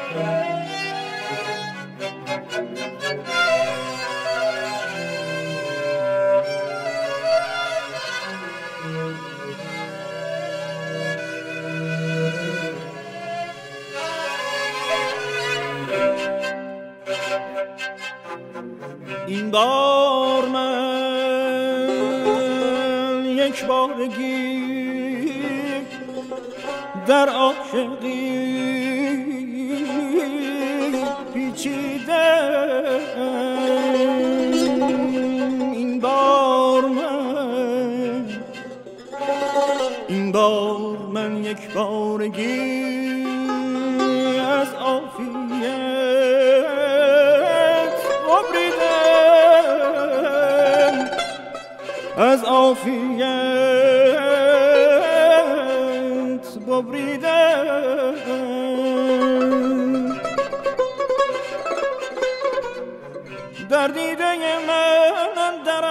این بار من یک بارگی در عاشقی پیچیده، این بار من یک بارگی از عافیت ببریدم، از عافیت ببریدم، در دیده من در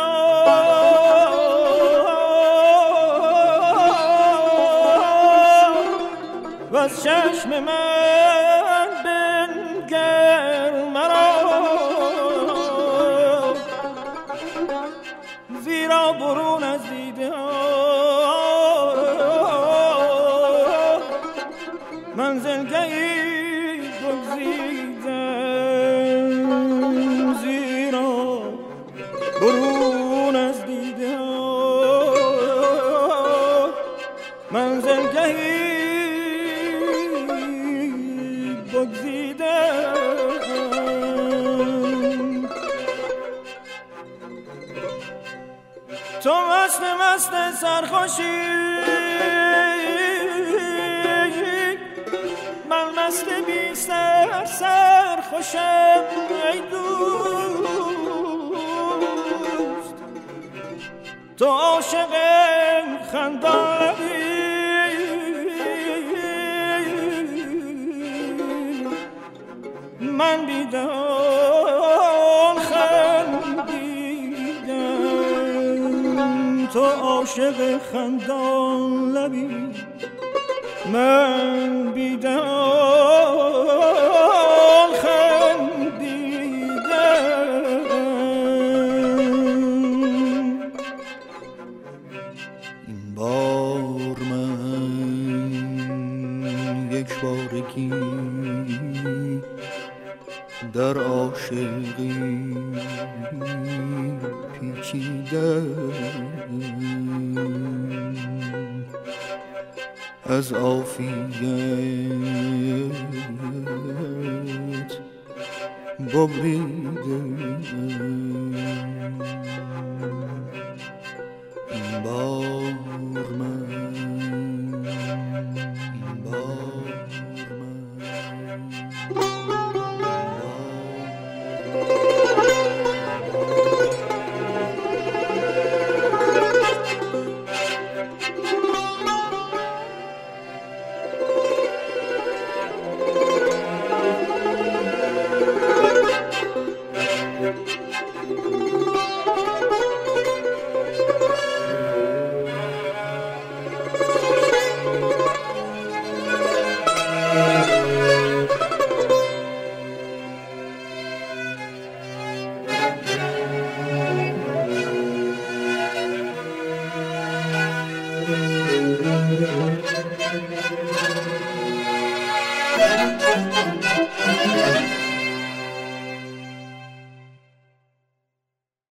و از چشم من بنگر مرا، زیرا برون از دیده منزلگهی بگزیدم، زیرا برون از دیده منزلگهی بگزیدم. تو مست سرخوشی، من مست بی سرخوشم ای دوست، تو عاشق خندانی، من بیدان خندیدم، تو عاشق خندان لبی، من بیدان خندیدم. این بار من یک بارگی در عاشقی پیچیدم، از عافیت ببریدم، این بار من، این بار من